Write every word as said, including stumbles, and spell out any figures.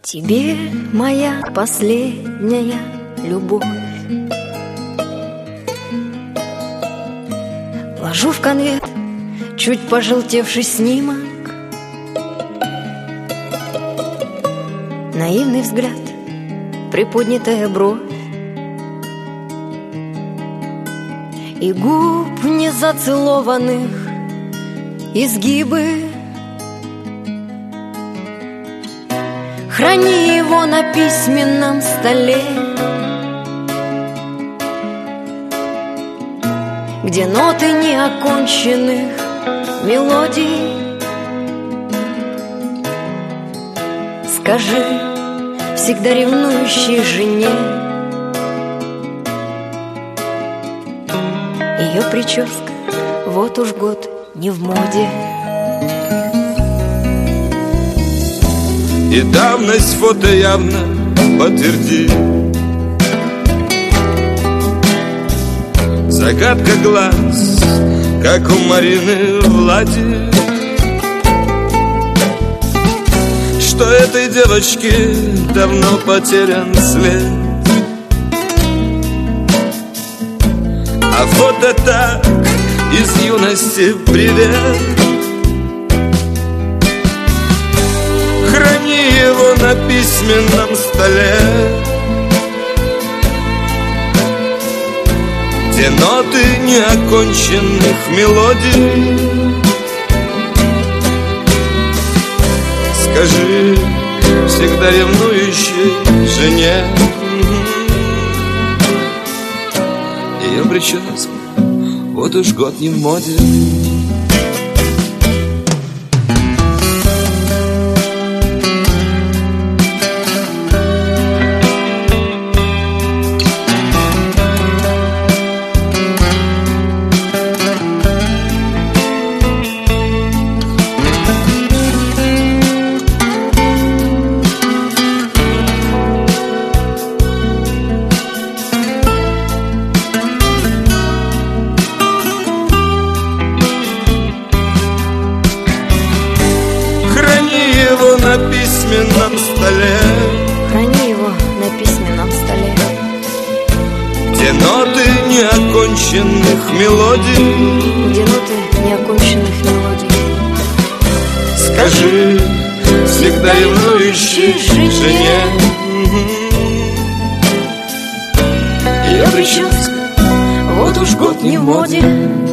Тебе моя последняя любовь ложу в конверт чуть пожелтевший снимок, наивный взгляд, приподнятая бровь и губ незацелованных изгибы. Храни его на письменном столе, где ноты неоконченных мелодий. Скажи всегда ревнующей жене, ее прическа вот уж год не в моде. И давность фото явно подтвердит. Загадка глаз, как у Марины Влади, что этой девочке давно потерян след. А фото так из юности привет. Храни его на письменном столе, где ноты неоконченных мелодий. Скажи всегда ревнующей жене, ее прическа вот уж год не в моде. На письменном столе, храни его на письменном столе, где ноты неоконченных мелодий, где ноты неоконченных мелодий. Скажи всегда ревнующей жене, ее прическа вот уж год не в моде.